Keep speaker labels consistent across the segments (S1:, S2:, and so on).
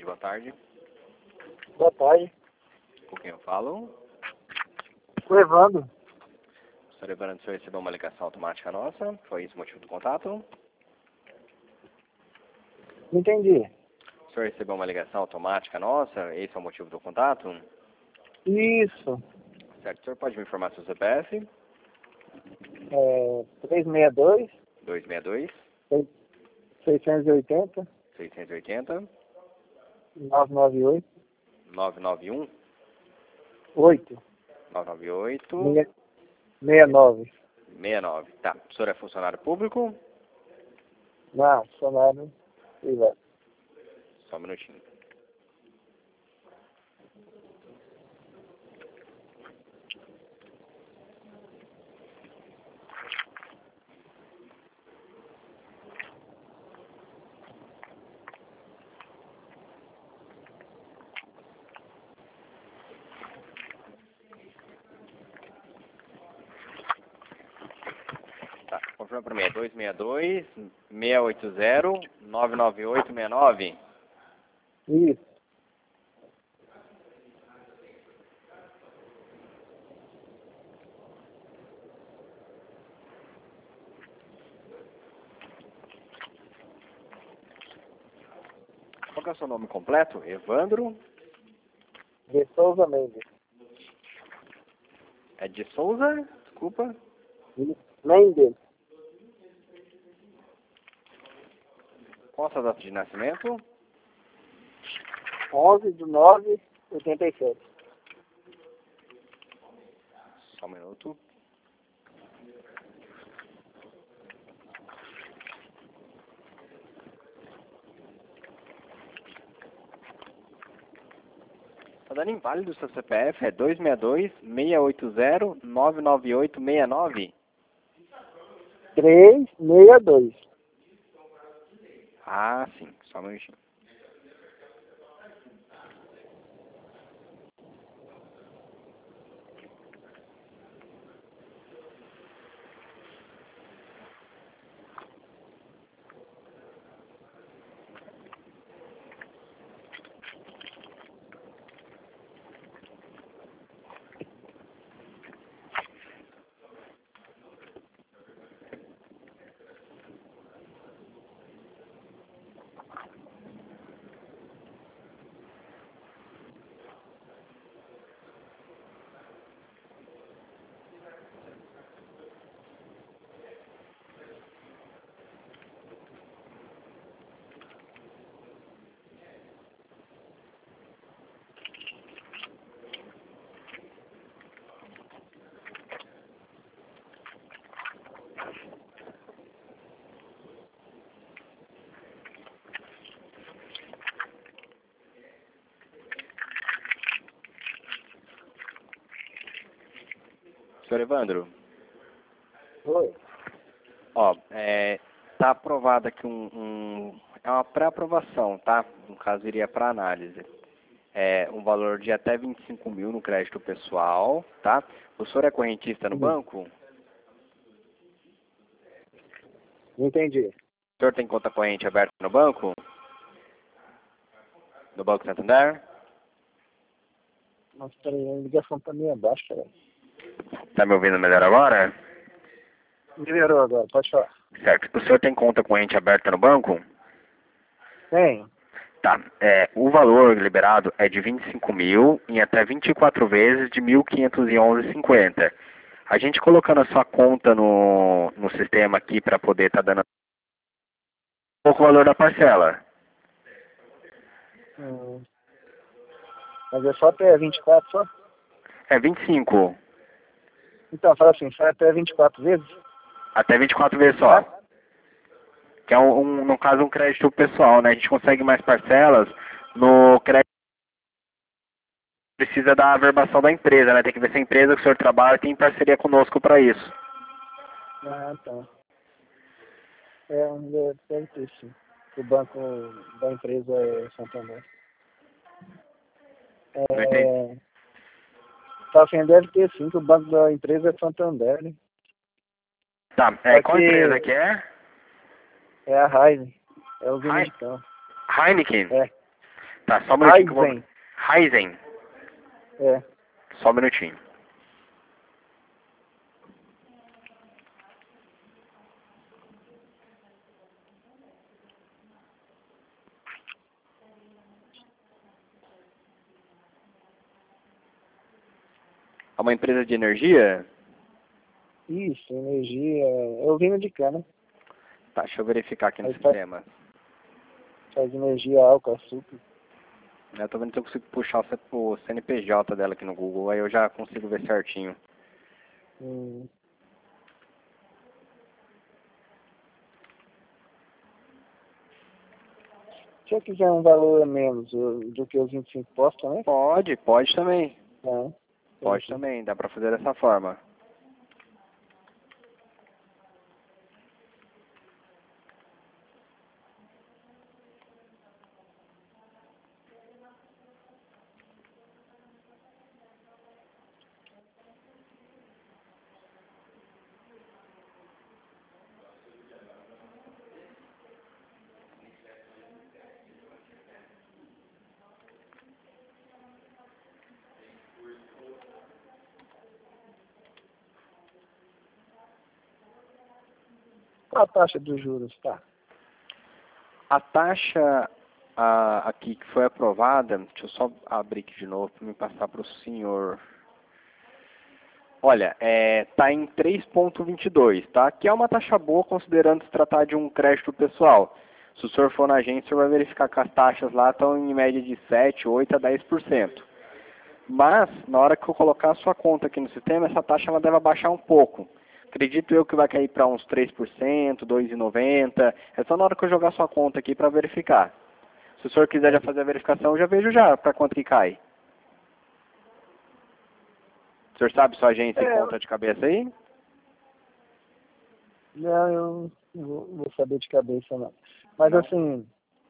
S1: boa tarde.
S2: Boa tarde.
S1: Com quem eu falo?
S2: O Evandro.
S1: Sr. Evandro, o senhor recebeu uma ligação automática nossa? Foi esse o motivo do contato?
S2: Não entendi.
S1: O senhor recebeu uma ligação automática nossa? Esse é o motivo do contato?
S2: Isso.
S1: Certo. O senhor pode me informar seu CPF?
S2: 362
S1: 262
S2: 680
S1: 680
S2: 998
S1: 991
S2: 8
S1: 998
S2: 69.
S1: 69. Tá. O senhor é funcionário público?
S2: Não, funcionário privado.
S1: Só um minutinho. Tá, confirma para mim, é 262 680 99869.
S2: Isso.
S1: Qual que é o seu nome completo? Evandro?
S2: De Souza Mendes.
S1: É de Souza? Desculpa.
S2: Mendes.
S1: Qual a sua data de nascimento?
S2: 11/9/87.
S1: Só um minuto. Tá dando inválido o seu CPF, é 262 680 99869.
S2: 362.
S1: Ah, sim, só um minutinho. Senhor Evandro,
S2: Oi.
S1: ó, tá aprovado aqui é uma pré-aprovação, tá? No caso, iria para análise. É um valor de até 25 mil no crédito pessoal, tá? O senhor é correntista no banco?
S2: Não entendi.
S1: O senhor tem conta corrente aberta no banco? No Banco Santander?
S2: Nossa, peraí, a ligação tá meio baixa, velho.
S1: Tá me ouvindo melhor agora?
S2: Melhorou agora, pode falar.
S1: Certo. O senhor tem conta corrente aberta no banco?
S2: Tem.
S1: Tá. O valor liberado é de 25 mil em até 24 vezes de 1.511,50. A gente colocando a sua conta no sistema aqui para poder estar dando um pouco o valor da parcela.
S2: Mas é só até 24 só?
S1: É 25.
S2: Então, fala assim, só até 24 vezes?
S1: Até 24 vezes só.
S2: Tá?
S1: Que é, no caso, um crédito pessoal, né? A gente consegue mais parcelas no crédito. Precisa da averbação da empresa, né? Tem que ver se a empresa que o senhor trabalha tem parceria conosco para isso.
S2: Ah, tá. Deve ter sim. O banco da empresa é Santander.
S1: Não entendi.
S2: Tá assim, deve ter sim, que o banco da empresa é Santander, né?
S1: Tá,
S2: Só
S1: qual
S2: que
S1: empresa que é?
S2: é a Raizen. É o Vini de Campo.
S1: Heineken?
S2: É.
S1: Tá, só um minutinho que eu vou...
S2: Raizen.
S1: Raizen.
S2: É.
S1: Só um minutinho. É uma empresa de energia?
S2: Isso, energia. É usina de cana.
S1: Tá, deixa eu verificar aqui no
S2: Aí
S1: sistema.
S2: faz energia, álcool, açúcar.
S1: Eu tô vendo se eu consigo puxar o CNPJ dela aqui no Google, aí eu já consigo ver certinho.
S2: Hum. Se eu quiser um valor a menos do que os 25 postos, né?
S1: Pode também.
S2: É.
S1: Pode também, dá pra fazer dessa forma.
S2: Qual a taxa dos juros, tá?
S1: A taxa aqui que foi aprovada, deixa eu só abrir aqui de novo para me passar para o senhor. Olha, tá em 3,22, tá? Que é uma taxa boa considerando se tratar de um crédito pessoal. Se o senhor for na agência, o senhor vai verificar que as taxas lá estão em média de 7, 8 a 10%. Mas, na hora que eu colocar a sua conta aqui no sistema, essa taxa ela deve abaixar um pouco. Acredito eu que vai cair para uns 3%, 2,90%. É só na hora que eu jogar a sua conta aqui para verificar. Se o senhor quiser já fazer a verificação, eu já vejo já para quanto que cai. O senhor sabe sua agência e conta de cabeça aí?
S2: Não, eu não vou saber de cabeça, não. Mas
S1: Não.
S2: assim,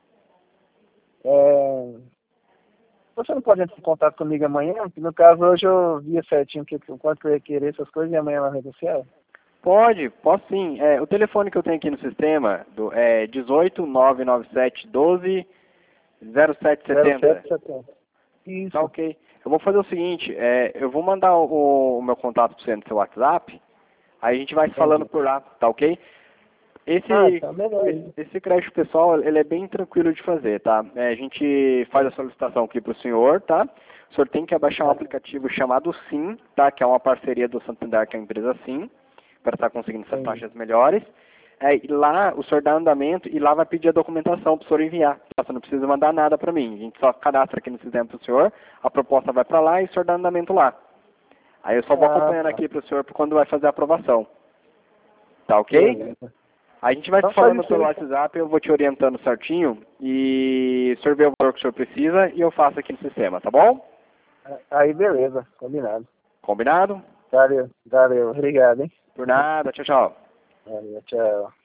S2: você não pode entrar em contato comigo amanhã? Porque no caso hoje eu via certinho o quanto que eu ia querer essas coisas e amanhã na rede social?
S1: Posso sim. O telefone que eu tenho aqui no sistema é 18 997 12 0770.
S2: 0770. Isso.
S1: Tá ok. Eu vou fazer o seguinte, eu vou mandar o meu contato para você no seu WhatsApp, aí a gente vai se falando por lá, tá ok?
S2: Tá melhor.
S1: Esse crédito pessoal, ele é bem tranquilo de fazer, tá? A gente faz a solicitação aqui para o senhor, tá? O senhor tem que baixar um aplicativo chamado Sim, tá? Que é uma parceria do Santander, que é a empresa Sim, para estar conseguindo essas taxas melhores. E lá o senhor dá andamento e lá vai pedir a documentação para o senhor enviar. Tá? Você não precisa mandar nada para mim. A gente só cadastra aqui no sistema para o senhor, a proposta vai para lá e o senhor dá andamento lá. Aí eu só vou acompanhando aqui para o senhor quando vai fazer a aprovação. Tá ok?
S2: Beleza.
S1: A gente vai
S2: Então
S1: se falando
S2: faz
S1: pelo
S2: isso aí.
S1: WhatsApp, eu vou te orientando certinho e o senhor vê o valor que o senhor precisa e eu faço aqui no sistema, tá bom?
S2: Aí beleza, combinado.
S1: Combinado?
S2: Valeu. Obrigado, hein?
S1: Por nada, tchau, tchau.
S2: Valeu, tchau.